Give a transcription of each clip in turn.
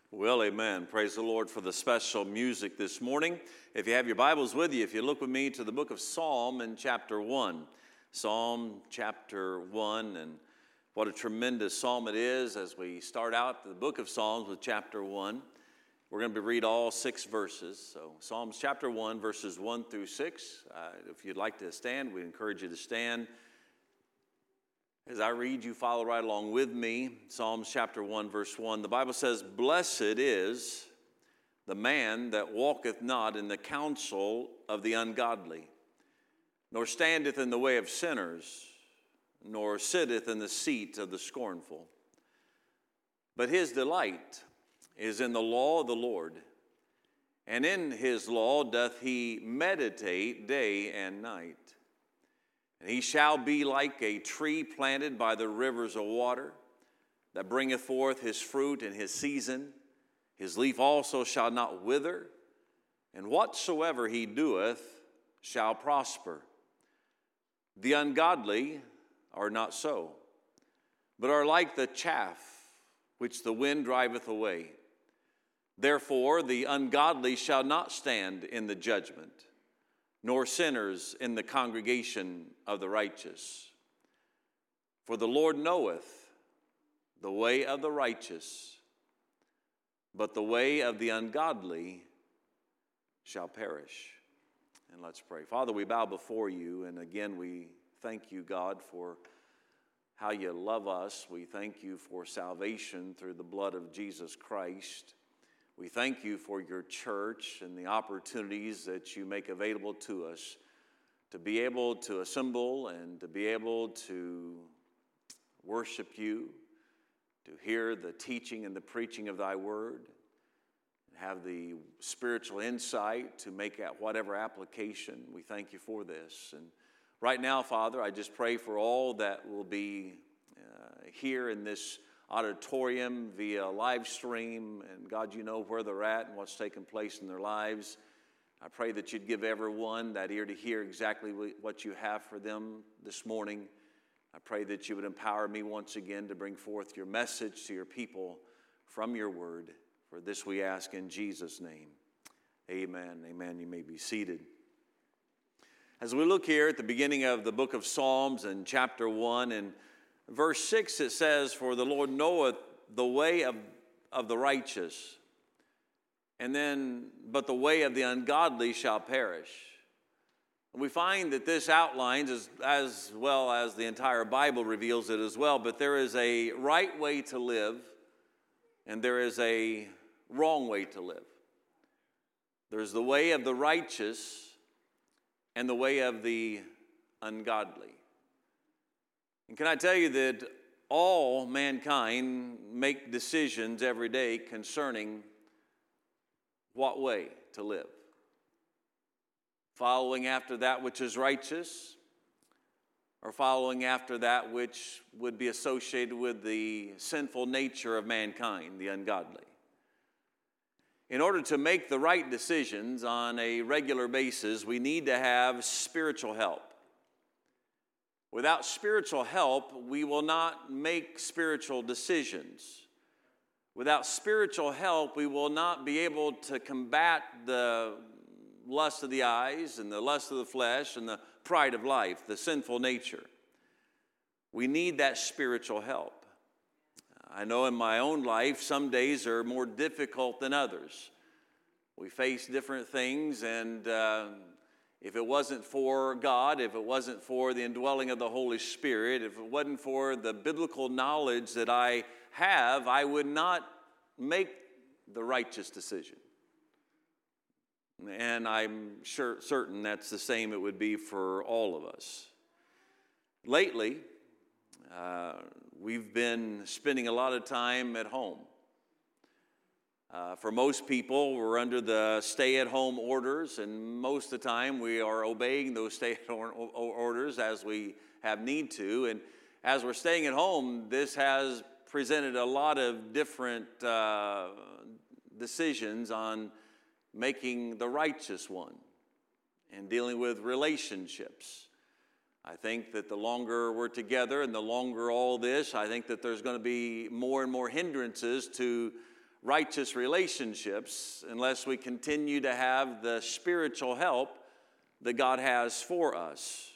Well, amen. Praise the Lord for the special music this morning. If you have your Bibles with you, if you look with me to the book of Psalm in chapter 1. Psalm chapter 1, and what a tremendous psalm it is as we start out the book of Psalms with chapter 1. We're going to read all 6 verses. So Psalms chapter 1, verses 1 through 6. If you'd like to stand, we encourage you to stand. As I read, you follow right along with me. Psalms chapter 1, verse 1. The Bible says, "Blessed is the man that walketh not in the counsel of the ungodly, nor standeth in the way of sinners, nor sitteth in the seat of the scornful. But his delight is in the law of the Lord, and in his law doth he meditate day and night. And he shall be like a tree planted by the rivers of water, that bringeth forth his fruit in his season. His leaf also shall not wither, and whatsoever he doeth shall prosper. The ungodly are not so, but are like the chaff which the wind driveth away. Therefore the ungodly shall not stand in the judgment, nor sinners in the congregation of the righteous. For the Lord knoweth the way of the righteous, but the way of the ungodly shall perish." And let's pray. Father, we bow before you, and again we thank you, God, for how you love us. We thank you for salvation through the blood of Jesus Christ. We thank you for your church and the opportunities that you make available to us to be able to assemble and to be able to worship you, to hear the teaching and the preaching of thy word, and have the spiritual insight to make whatever application. We thank you for this. And right now, Father, I just pray for all that will be here in this auditorium via live stream, and God, you know where they're at and what's taking place in their lives. I pray that you'd give everyone that ear to hear exactly what you have for them this morning. I pray that you would empower me once again to bring forth your message to your people from your word. For this we ask in Jesus' name. Amen. Amen. You may be seated. As we look here at the beginning of the book of Psalms in chapter 1 and verse 6, it says, "For the Lord knoweth the way of the righteous, and then, but the way of the ungodly shall perish." And we find that this outlines, as well as the entire Bible reveals it as well, but there is a right way to live, and there is a wrong way to live. There's the way of the righteous and the way of the ungodly. And can I tell you that all mankind make decisions every day concerning what way to live? Following after that which is righteous, or following after that which would be associated with the sinful nature of mankind, the ungodly. In order to make the right decisions on a regular basis, we need to have spiritual help. Without spiritual help, we will not make spiritual decisions. Without spiritual help, we will not be able to combat the lust of the eyes and the lust of the flesh and the pride of life, the sinful nature. We need that spiritual help. I know in my own life, some days are more difficult than others. We face different things, and if it wasn't for God, if it wasn't for the indwelling of the Holy Spirit, if it wasn't for the biblical knowledge that I have, I would not make the righteous decision. And I'm certain that's the same it would be for all of us. Lately, we've been spending a lot of time at home. For most people, we're under the stay-at-home orders, and most of the time we are obeying those stay-at-home orders as we have need to. And as we're staying at home, this has presented a lot of different decisions on making the righteous one and dealing with relationships. I think that the longer we're together and the longer all this, I think that there's going to be more and more hindrances to righteous relationships unless we continue to have the spiritual help that God has for us.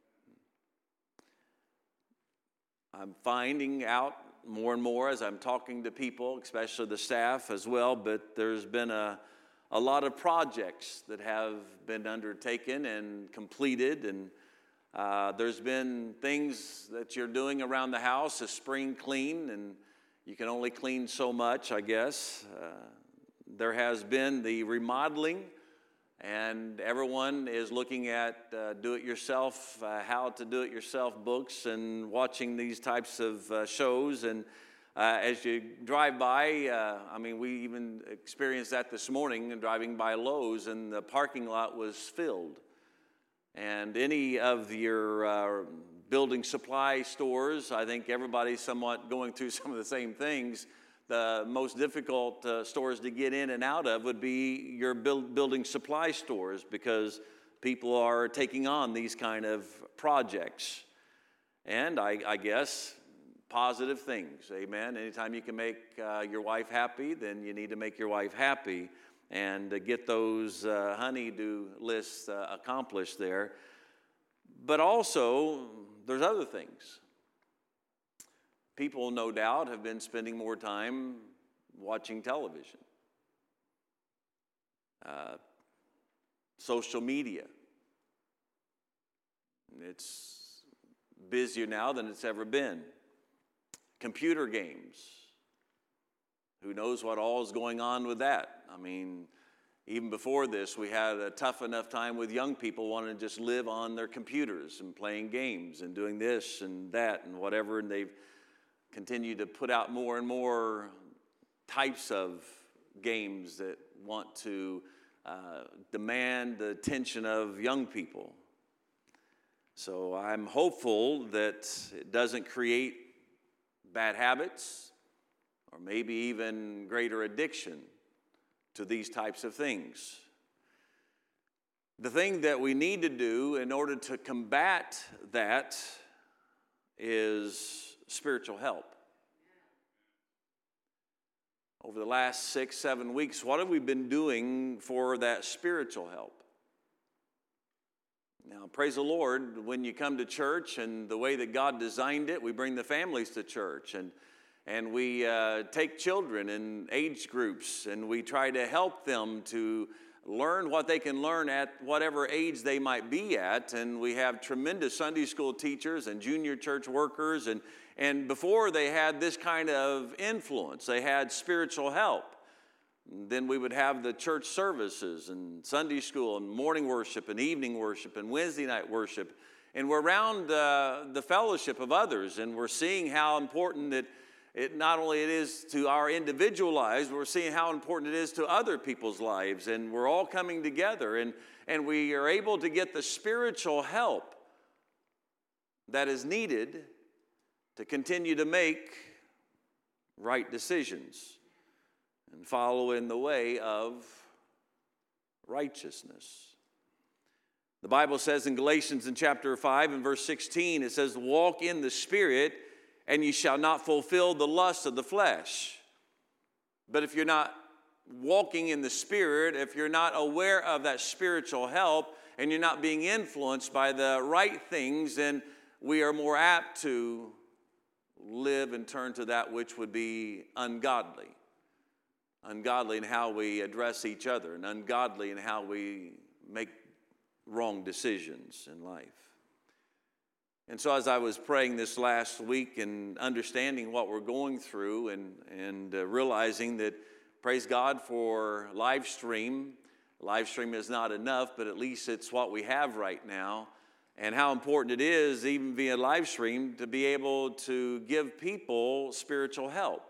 I'm finding out more and more as I'm talking to people, especially the staff as well, but there's been a lot of projects that have been undertaken and completed, and there's been things that you're doing around the house, a spring clean, and you can only clean so much, I guess. There has been the remodeling, and everyone is looking at do-it-yourself, how to do-it-yourself books and watching these types of shows. And as you drive by, we even experienced that this morning driving by Lowe's, and the parking lot was filled. And any of your building supply stores, I think everybody's somewhat going through some of the same things. The most difficult stores to get in and out of would be your building supply stores, because people are taking on these kind of projects. And I guess positive things, amen. Anytime you can make your wife happy, then you need to make your wife happy and get those honey-do lists accomplished there. But also, there's other things. People, no doubt, have been spending more time watching television, social media. It's busier now than it's ever been. Computer games. Who knows what all is going on with that? I mean, even before this, we had a tough enough time with young people wanting to just live on their computers and playing games and doing this and that and whatever, and they've continued to put out more and more types of games that want to demand the attention of young people. So I'm hopeful that it doesn't create bad habits or maybe even greater addiction to these types of things. The thing that we need to do in order to combat that is spiritual help. Over the last 6-7 weeks, what have we been doing for that spiritual help? Now, praise the Lord, when you come to church and the way that God designed it, we bring the families to church, and we take children in age groups, and we try to help them to learn what they can learn at whatever age they might be at. And we have tremendous Sunday school teachers and junior church workers, and before they had this kind of influence, they had spiritual help. Then we would have the church services and Sunday school and morning worship and evening worship and Wednesday night worship. And we're around the fellowship of others, and we're seeing how important it not only it is to our individual lives, but we're seeing how important it is to other people's lives. And we're all coming together, and we are able to get the spiritual help that is needed to continue to make right decisions and follow in the way of righteousness. The Bible says in Galatians in chapter 5 and verse 16, it says, "Walk in the Spirit, and ye shall not fulfill the lust of the flesh." But if you're not walking in the Spirit, if you're not aware of that spiritual help, and you're not being influenced by the right things, then we are more apt to live and turn to that which would be ungodly. Ungodly in how we address each other, and ungodly in how we make wrong decisions in life. And so as I was praying this last week and understanding what we're going through and realizing that, praise God for live stream. Live stream is not enough, but at least it's what we have right now. And how important it is, even via live stream, to be able to give people spiritual help.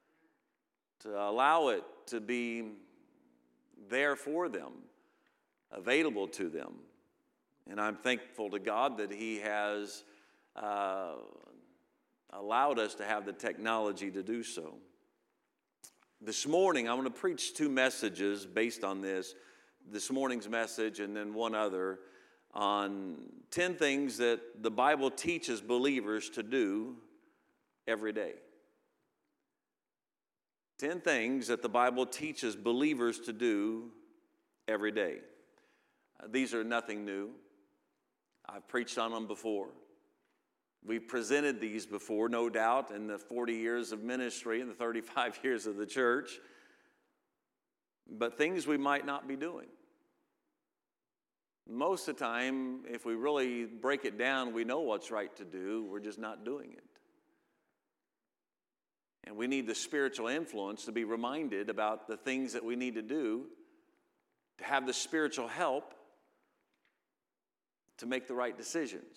To allow it to be there for them, available to them. And I'm thankful to God that He has allowed us to have the technology to do so. This morning, I want to preach 2 messages based on this morning's message and then one other on 10 things that the Bible teaches believers to do every day. 10 things that the Bible teaches believers to do every day. These are nothing new. I've preached on them before. We've presented these before, no doubt, in the 40 years of ministry and the 35 years of the church. But things we might not be doing. Most of the time, if we really break it down, we know what's right to do. We're just not doing it. And we need the spiritual influence to be reminded about the things that we need to do, to have the spiritual help to make the right decisions.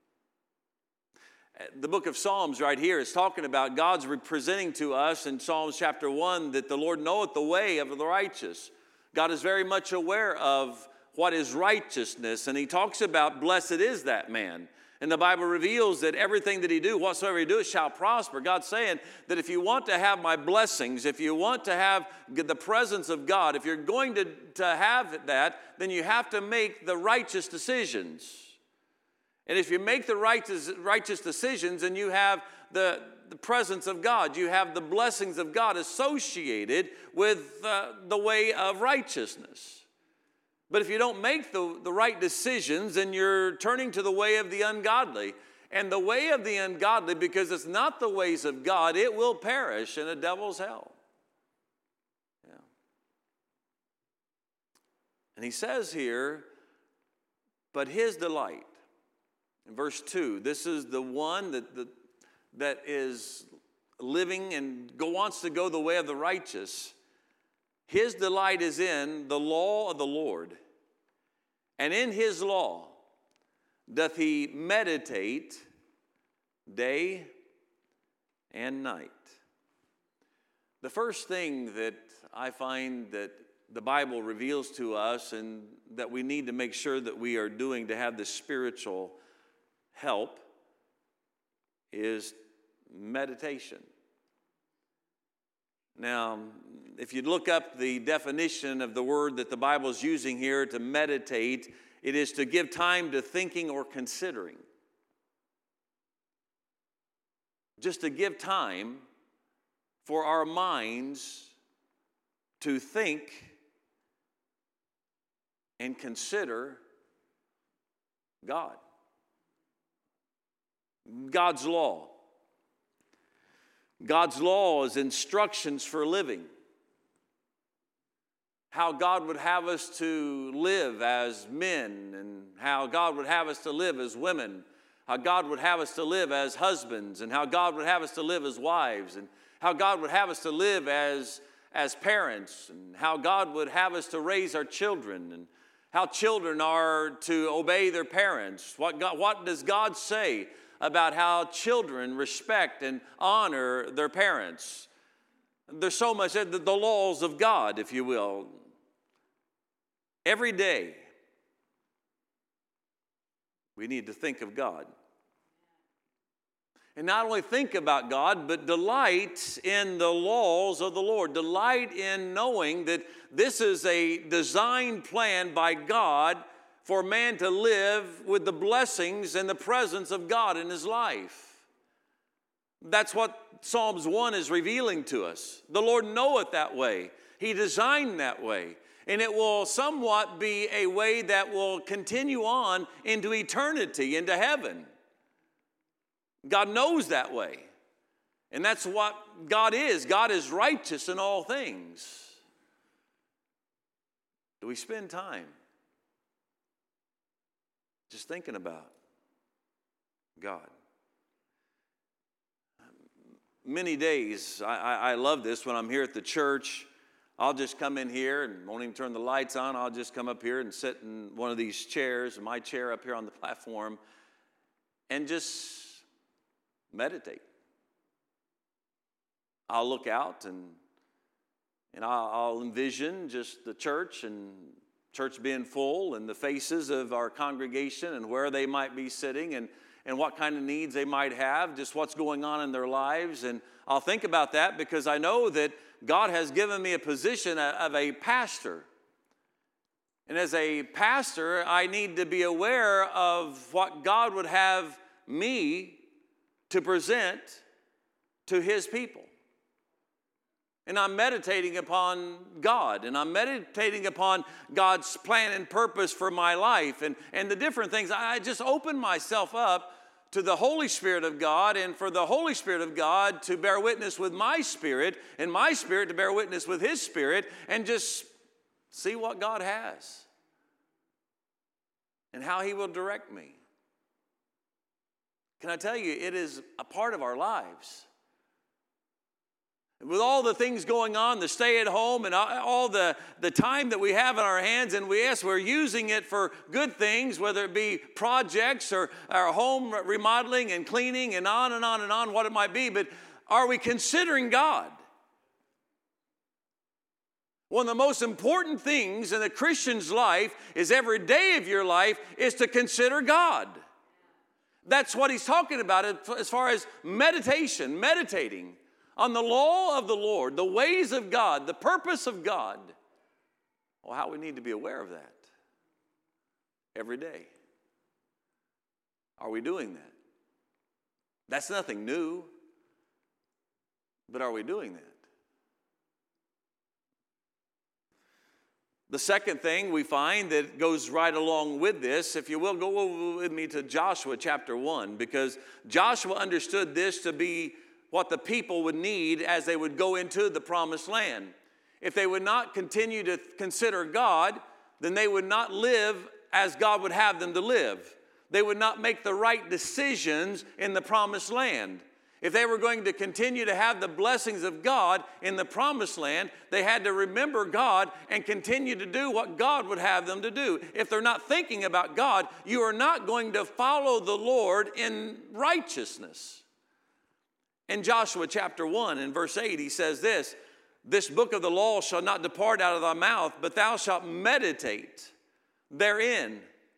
The book of Psalms right here is talking about God's representing to us in Psalms chapter 1 that the Lord knoweth the way of the righteous. God is very much aware of what is righteousness, and he talks about blessed is that man. And the Bible reveals that everything that he do, whatsoever he doeth, shall prosper. God's saying that if you want to have my blessings, if you want to have the presence of God, if you're going to have that, then you have to make the righteous decisions. And if you make the righteous decisions, and you have the presence of God, you have the blessings of God associated with the way of righteousness. But if you don't make the right decisions, then you're turning to the way of the ungodly. And the way of the ungodly, because it's not the ways of God, it will perish in a devil's hell. Yeah. And he says here, but his delight. In verse 2, this is the one that is living and wants to go the way of the righteous. His delight is in the law of the Lord, and in his law doth he meditate day and night. The first thing that I find that the Bible reveals to us and that we need to make sure that we are doing to have the spiritual help is meditation. Now, if you look up the definition of the word that the Bible is using here to meditate, it is to give time to thinking or considering. Just to give time for our minds to think and consider God. God's law. God's law is instructions for living. How God would have us to live as men, and how God would have us to live as women, how God would have us to live as husbands, and how God would have us to live as wives, and how God would have us to live as parents, and how God would have us to raise our children, and how children are to obey their parents. What does God say about how children respect and honor their parents? There's so much, the laws of God, if you will. Every day, we need to think of God. And not only think about God, but delight in the laws of the Lord. Delight in knowing that this is a design plan by God for man to live with the blessings and the presence of God in his life. That's what Psalms 1 is revealing to us. The Lord knoweth that way. He designed that way. And it will somewhat be a way that will continue on into eternity, into heaven. God knows that way. And that's what God is. God is righteous in all things. Do we spend time just thinking about God? Many days, I love this when I'm here at the church. I'll just come in here and won't even turn the lights on. I'll just come up here and sit in one of these chairs, my chair up here on the platform, and just meditate. I'll look out and I'll envision just the church and church being full and the faces of our congregation and where they might be sitting and what kind of needs they might have, just what's going on in their lives. And I'll think about that because I know that God has given me a position of a pastor. And as a pastor, I need to be aware of what God would have me to present to his people. And I'm meditating upon God, and I'm meditating upon God's plan and purpose for my life and the different things. I just open myself up to the Holy Spirit of God, and for the Holy Spirit of God to bear witness with my spirit, and my spirit to bear witness with His Spirit, and just see what God has and how He will direct me. Can I tell you, it is a part of our lives. With all the things going on, the stay at home and all the time that we have in our hands, and we're using it for good things, whether it be projects or our home remodeling and cleaning and on and on and on, what it might be, but are we considering God? One of the most important things in a Christian's life is every day of your life is to consider God. That's what he's talking about as far as meditation, meditating on the law of the Lord, the ways of God, the purpose of God. Well, how we need to be aware of that every day. Are we doing that? That's nothing new, but are we doing that? The second thing we find that goes right along with this, if you will, go with me to Joshua chapter 1, because Joshua understood this to be what the people would need as they would go into the promised land. If they would not continue to consider God, then they would not live as God would have them to live. They would not make the right decisions in the promised land. If they were going to continue to have the blessings of God in the promised land, they had to remember God and continue to do what God would have them to do. If they're not thinking about God, you are not going to follow the Lord in righteousness. In Joshua chapter 1 and verse 8, he says this book of the law shall not depart out of thy mouth, but thou shalt meditate therein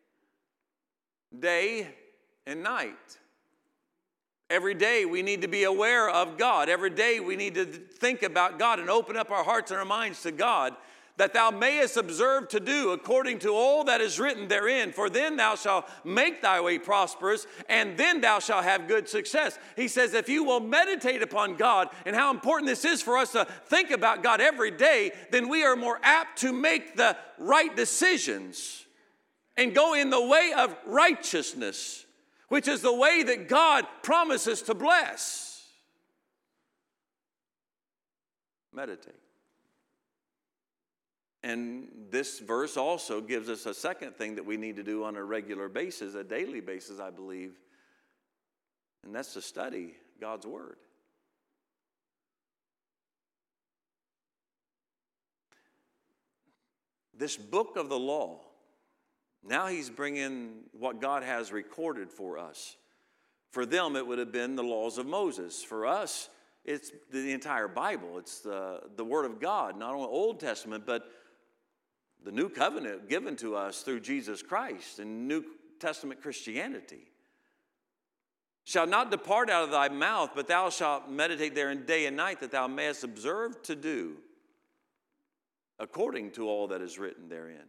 day and night. Every day we need to be aware of God. Every day we need to think about God and open up our hearts and our minds to God, that thou mayest observe to do according to all that is written therein. For then thou shalt make thy way prosperous, and then thou shalt have good success. He says, if you will meditate upon God and how important this is for us to think about God every day, then we are more apt to make the right decisions and go in the way of righteousness, which is the way that God promises to bless. Meditate. And this verse also gives us a second thing that we need to do on a regular basis, a daily basis, I believe, and that's to study God's Word. This book of the law, now he's bringing what God has recorded for us. For them, it would have been the laws of Moses. For us, it's the entire Bible. It's the Word of God, not only Old Testament, but the new covenant given to us through Jesus Christ and New Testament Christianity. Shall not depart out of thy mouth, but thou shalt meditate therein day and night, that thou mayest observe to do according to all that is written therein.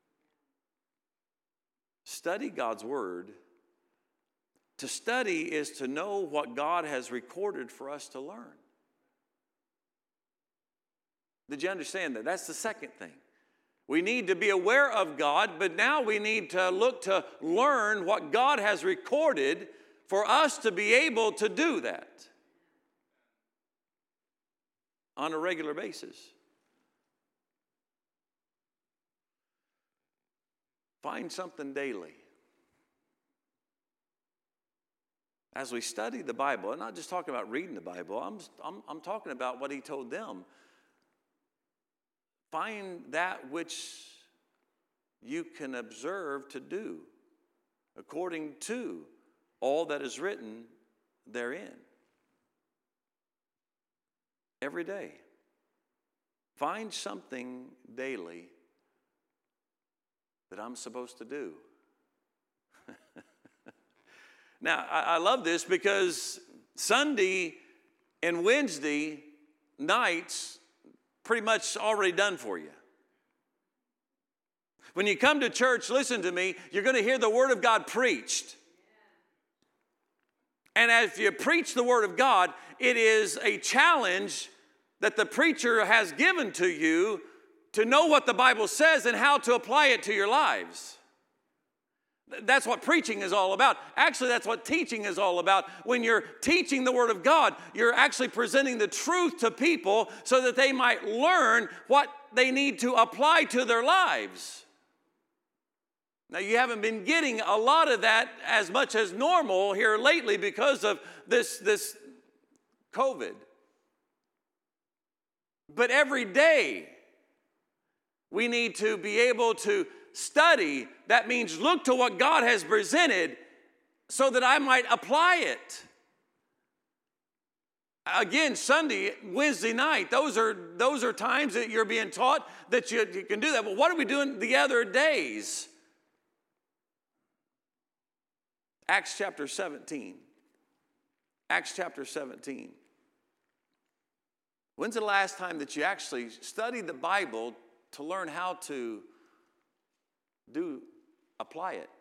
Study God's Word. To study is to know what God has recorded for us to learn. Did you understand that? That's the second thing. We need to be aware of God, but now we need to look to learn what God has recorded for us to be able to do that on a regular basis. Find something daily. As we study the Bible, I'm not just talking about reading the Bible, I'm talking about what he told them. Find that which you can observe to do according to all that is written therein. Every day. Find something daily that I'm supposed to do. Now, I love this because Sunday and Wednesday nights pretty much already done for you. When you come to church, listen to me, you're going to hear the Word of God preached. And as you preach the Word of God, it is a challenge that the preacher has given to you to know what the Bible says and how to apply it to your lives. That's what preaching is all about. Actually, that's what teaching is all about. When you're teaching the Word of God, you're actually presenting the truth to people so that they might learn what they need to apply to their lives. Now, you haven't been getting a lot of that as much as normal here lately because of this COVID. But every day, we need to be able to study. That means look to what God has presented so that I might apply it. Again, Sunday, Wednesday night, those are times that you're being taught that you can do that. But what are we doing the other days? Acts chapter 17. Acts chapter 17. When's the last time that you actually studied the Bible to learn how to apply it?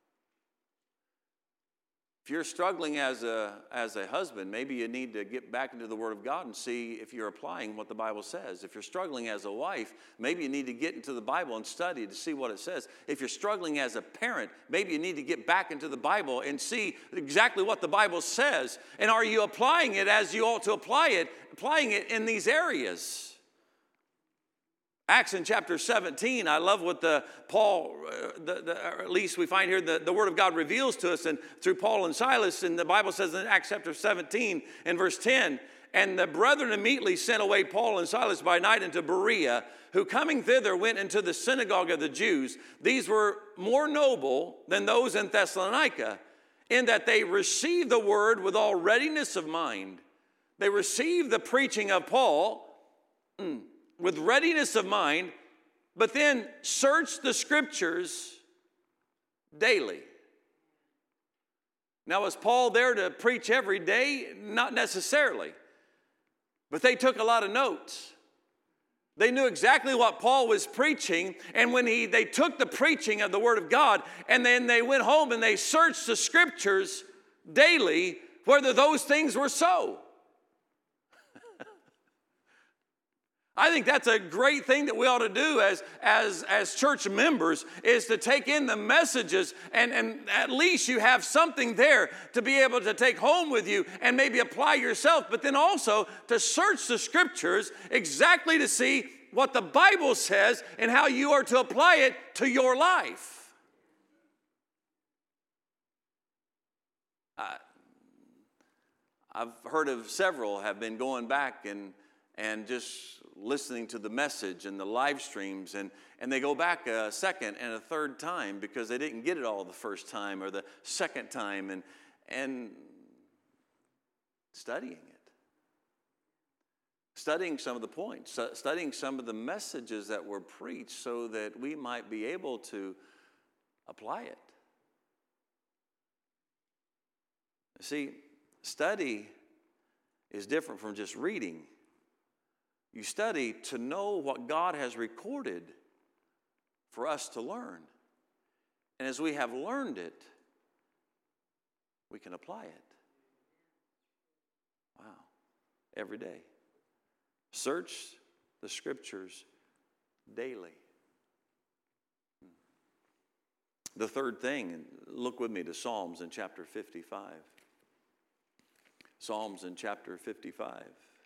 If you're struggling as a husband, maybe you need to get back into the Word of God and see if you're applying what the Bible says. If you're struggling as a wife, maybe you need to get into the Bible and study to see what it says. If you're struggling as a parent, maybe you need to get back into the Bible and see exactly what the Bible says. And are you applying it as you ought to applying it in these areas? Acts in chapter 17, I love what Paul, or at least we find here, the Word of God reveals to us and through Paul and Silas. And the Bible says in Acts chapter 17 and verse 10, and the brethren immediately sent away Paul and Silas by night into Berea, who coming thither went into the synagogue of the Jews. These were more noble than those in Thessalonica, in that they received the word with all readiness of mind. They received the preaching of Paul with readiness of mind, but then search the Scriptures daily. Now, was Paul there to preach every day? Not necessarily. But they took a lot of notes. They knew exactly what Paul was preaching, and when they took the preaching of the Word of God, and then they went home and they searched the Scriptures daily, whether those things were so. I think that's a great thing that we ought to do as church members, is to take in the messages and at least you have something there to be able to take home with you and maybe apply yourself, but then also to search the Scriptures exactly to see what the Bible says and how you are to apply it to your life. I've heard of several have been going back and just listening to the message and the live streams, and they go back a second and a third time because they didn't get it all the first time or the second time, and studying it. Studying some of the points, studying some of the messages that were preached so that we might be able to apply it. See, study is different from just reading. You study to know what God has recorded for us to learn. And as we have learned it, we can apply it. Wow. Every day. Search the Scriptures daily. The third thing, and look with me to Psalms in chapter 55. Psalms in chapter 55.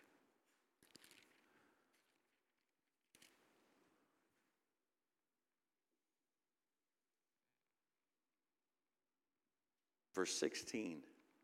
Verse 16.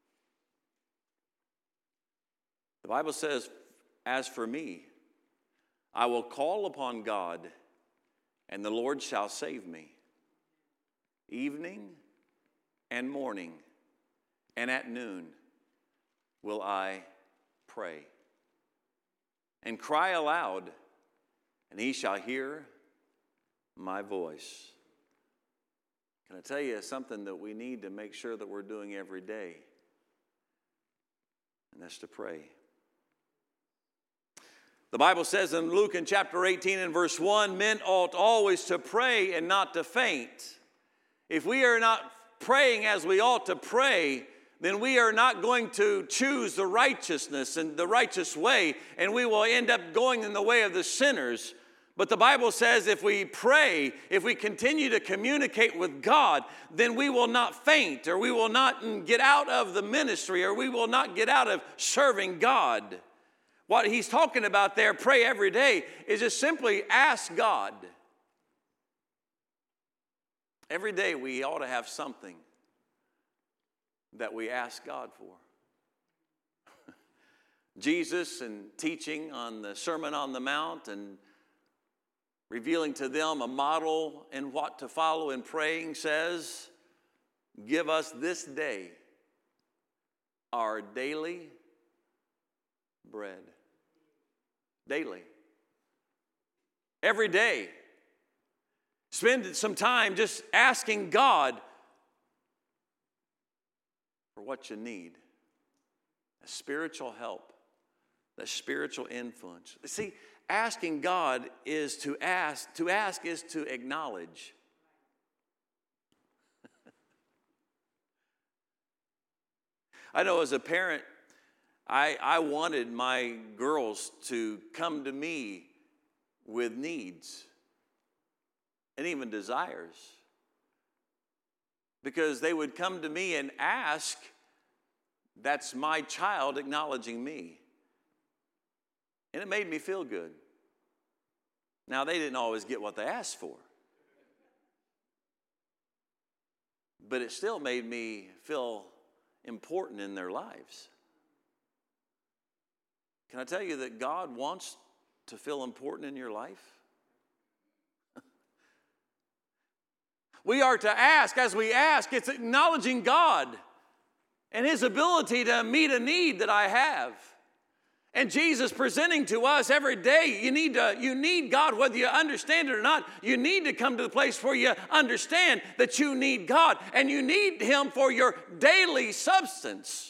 The Bible says, as for me, I will call upon God, and the Lord shall save me. Evening and morning, and at noon will I pray. And cry aloud, and he shall hear my voice. Can I tell you something that we need to make sure that we're doing every day? And that's to pray. The Bible says in Luke in chapter 18 and verse 1, men ought always to pray and not to faint. If we are not praying as we ought to pray, then we are not going to choose the righteousness and the righteous way, and we will end up going in the way of the sinners. But the Bible says if we pray, if we continue to communicate with God, then we will not faint, or we will not get out of the ministry, or we will not get out of serving God. What he's talking about there, pray every day, is just simply ask God. Every day we ought to have something that we ask God for. Jesus, in teaching on the Sermon on the Mount and revealing to them a model in what to follow in praying, says, give us this day our daily bread. Daily. Every day. Spend some time just asking God for what you need. A spiritual help. The spiritual influence. See, asking God is to ask. To ask is to acknowledge. I know as a parent, I wanted my girls to come to me with needs and even desires, because they would come to me and ask. That's my child acknowledging me. And it made me feel good. Now, they didn't always get what they asked for, but it still made me feel important in their lives. Can I tell you that God wants to feel important in your life? We are to ask. As we ask, it's acknowledging God and His ability to meet a need that I have. And Jesus presenting to us every day, you need God, whether you understand it or not. You need to come to the place where you understand that you need God, and you need Him for your daily substance.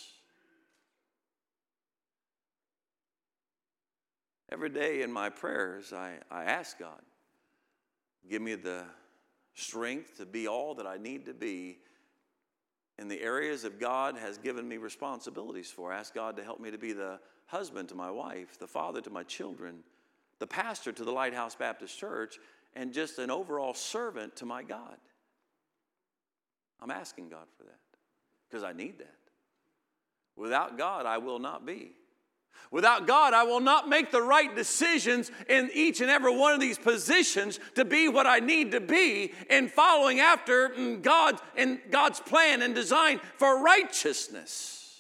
Every day in my prayers, I ask God, give me the strength to be all that I need to be in the areas that God has given me responsibilities for. I ask God to help me to be the husband to my wife, the father to my children, the pastor to the Lighthouse Baptist Church, and just an overall servant to my God. I'm asking God for that because I need that. Without God, I will not be. Without God, I will not make the right decisions in each and every one of these positions to be what I need to be in following after God's plan and design for righteousness.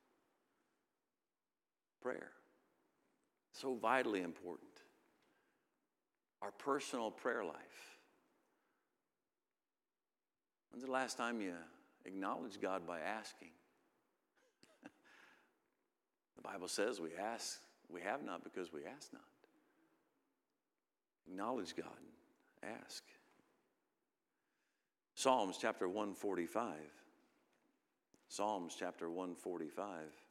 Prayer. So vitally important. Our personal prayer life. When's the last time you acknowledged God by asking? The Bible says we ask, we have not because we ask not. Acknowledge God. Ask. Psalms chapter 145. Psalms chapter 145.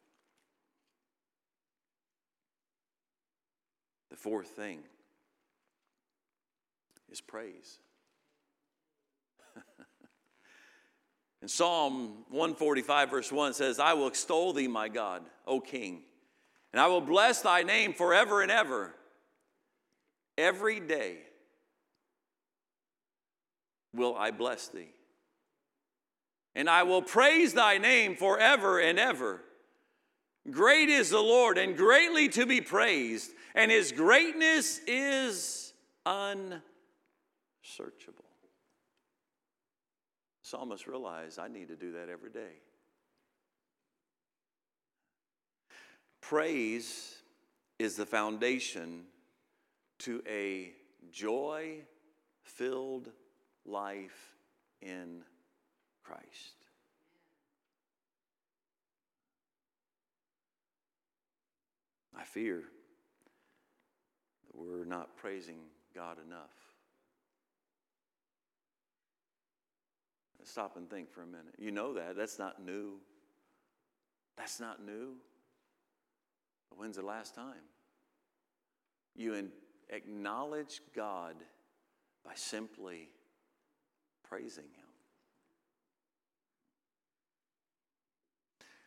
The fourth thing is praise. In Psalm 145 verse 1 says, I will extol thee, my God, O King, and I will bless thy name forever and ever. Every day will I bless thee, and I will praise thy name forever and ever. Great is the Lord, and greatly to be praised, and his greatness is unsearchable. Psalmist realized I need to do that every day. Praise is the foundation to a joy-filled life in Christ. I fear that we're not praising God enough. Stop and think for a minute. You know that. That's not new. That's not new. But when's the last time you acknowledge God by simply praising Him?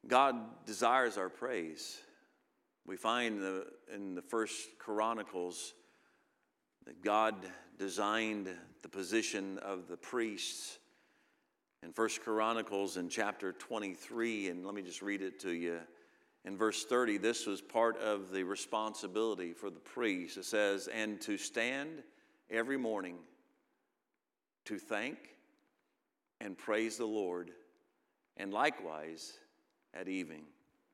God desires our praise. We find in the First Chronicles that God designed the position of the priests. In First Chronicles in chapter 23, and let me just read it to you. In verse 30, this was part of the responsibility for the priest. It says, "And to stand every morning to thank and praise the Lord, and likewise at evening."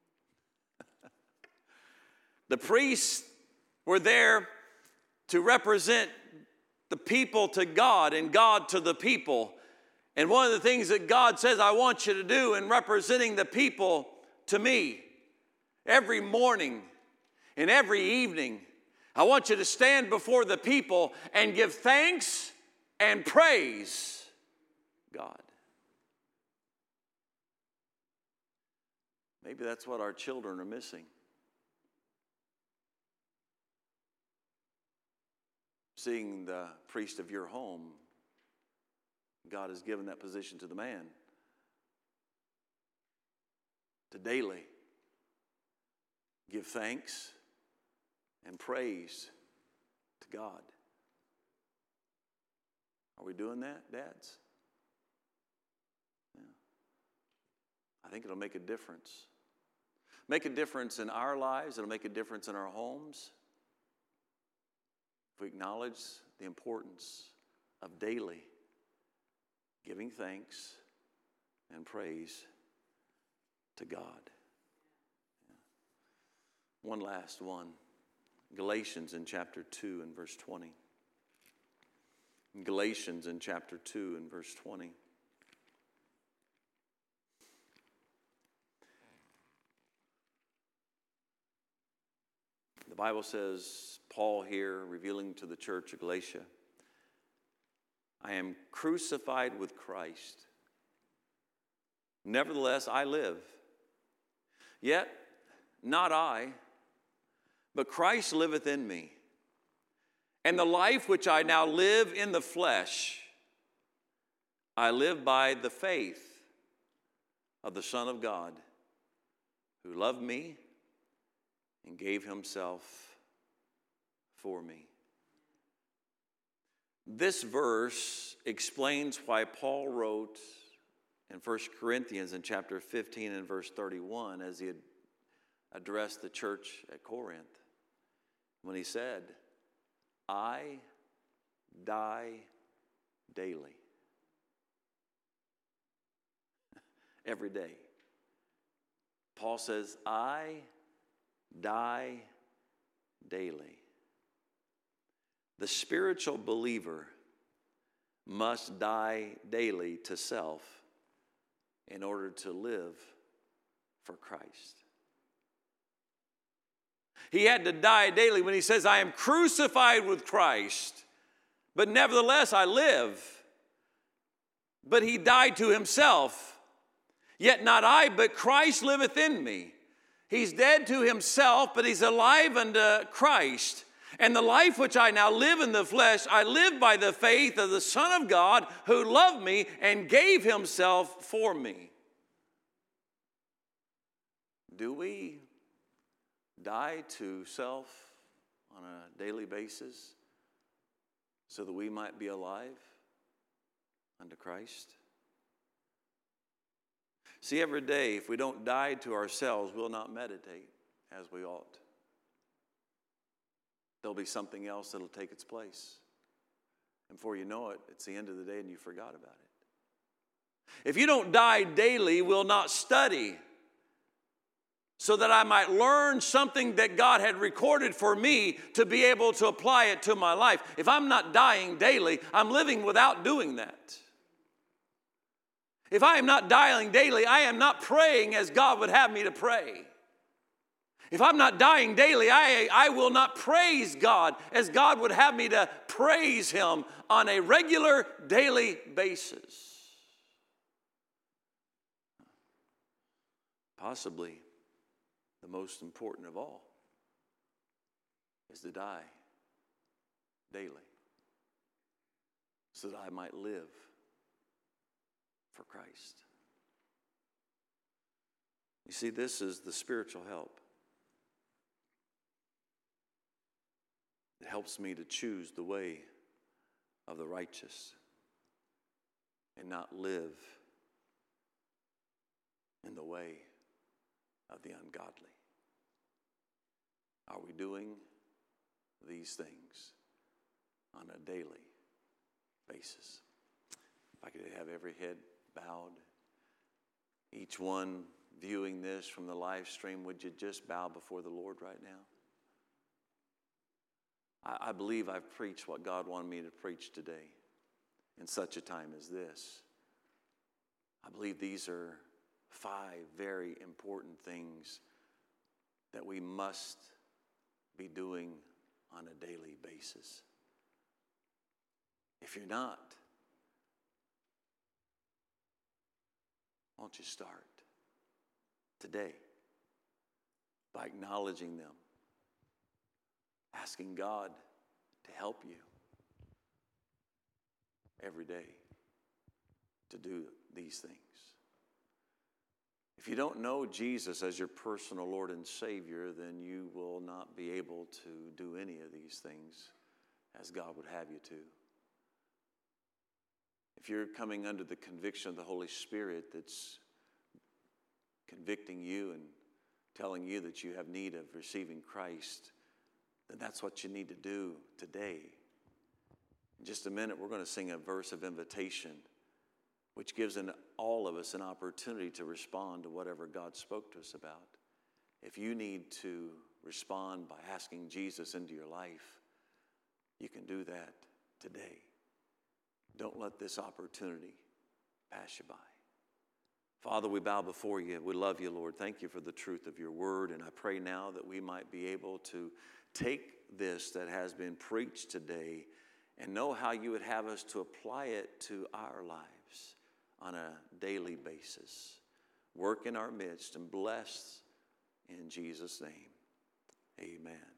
The priests were there to represent the people to God and God to the people. And one of the things that God says, I want you to do in representing the people to me, every morning and every evening, I want you to stand before the people and give thanks and praise God. Maybe that's what our children are missing. Seeing the priest of your home, God has given that position to the man to daily give thanks and praise to God. Are we doing that, dads? Yeah. I think it'll make a difference. Make a difference in our lives. It'll make a difference in our homes. If we acknowledge the importance of daily giving thanks and praise to God. Yeah. One last one. Galatians in chapter 2 and verse 20. Galatians in chapter 2 and verse 20. The Bible says, Paul here revealing to the church of Galatia, I am crucified with Christ. Nevertheless, I live. Yet, not I, but Christ liveth in me. And the life which I now live in the flesh, I live by the faith of the Son of God, who loved me and gave himself for me. This verse explains why Paul wrote in 1 Corinthians in chapter 15 and verse 31 as he had addressed the church at Corinth, when he said, I die daily. Every day. Paul says, I die daily. The spiritual believer must die daily to self in order to live for Christ. He had to die daily when he says, I am crucified with Christ, but nevertheless I live. But he died to himself. Yet not I, but Christ liveth in me. He's dead to himself, but he's alive unto Christ. And the life which I now live in the flesh, I live by the faith of the Son of God, who loved me and gave himself for me. Do we die to self on a daily basis so that we might be alive unto Christ? See, every day, if we don't die to ourselves, we'll not meditate as we ought. There'll be something else that'll take its place. And before you know it, it's the end of the day and you forgot about it. If you don't die daily, we'll not study so that I might learn something that God had recorded for me to be able to apply it to my life. If I'm not dying daily, I'm living without doing that. If I am not dying daily, I am not praying as God would have me to pray. If I'm not dying daily, I will not praise God as God would have me to praise him on a regular daily basis. Possibly the most important of all is to die daily so that I might live for Christ. You see, this is the spiritual help. It helps me to choose the way of the righteous and not live in the way of the ungodly. Are we doing these things on a daily basis? If I could have every head bowed, each one viewing this from the live stream, would you just bow before the Lord right now? I believe I've preached what God wanted me to preach today in such a time as this. I believe these are 5 very important things that we must be doing on a daily basis. If you're not, won't you start today by acknowledging them, asking God to help you every day to do these things. If you don't know Jesus as your personal Lord and Savior, then you will not be able to do any of these things as God would have you to. If you're coming under the conviction of the Holy Spirit that's convicting you and telling you that you have need of receiving Christ, then that's what you need to do today. In just a minute, we're going to sing a verse of invitation, which gives all of us an opportunity to respond to whatever God spoke to us about. If you need to respond by asking Jesus into your life, you can do that today. Don't let this opportunity pass you by. Father, we bow before you. We love you, Lord. Thank you for the truth of your word. And I pray now that we might be able to take this that has been preached today and know how you would have us to apply it to our lives on a daily basis. Work in our midst and bless in Jesus' name. Amen.